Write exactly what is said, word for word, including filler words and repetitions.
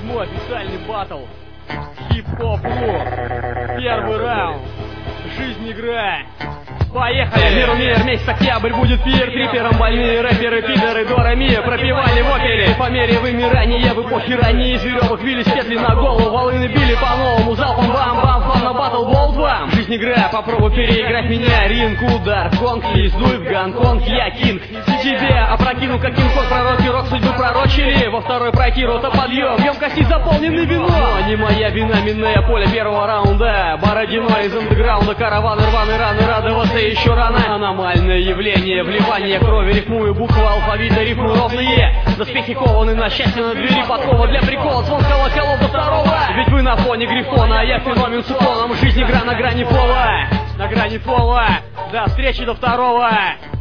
Седьмой официальный батл. Хип-хоп лу. Первый раунд. Жизнь игра. Поехали! Мир, мир, месяц октябрь будет пир. Трипером больные рэперы, пидоры, дорами пропевали в опере. По мере вымирания в эпохе ранней из веревок вились петли на голову. Волыны били по-новому, залпом бам-бам. Фан на батл болт вам. Жизнь игра, попробуй переиграть меня. Ринг, удар, гонг, лизнуй в Гонконг. Я кинг, тебе опрокину, как кинг-конг. Пророки рок судьбы пророчили. Во второй пройти рота подъем. Емкости заполнены вино. Не моя вина, минное поле первого раунда. Бородиной из андеграунда. Караваны, рваны, раны, радоваться еще рано. Аномальное явление, вливание крови. Рифмую буквы алфавита, рифмы ровные. Доспехи кованы на счастье, на двери подкова. Для прикола звон колоколов до второго. Ведь вы на фоне грифона, а я феномен с уклоном. Жизнь игра на грани пола. На грани пола. До встречи до второго.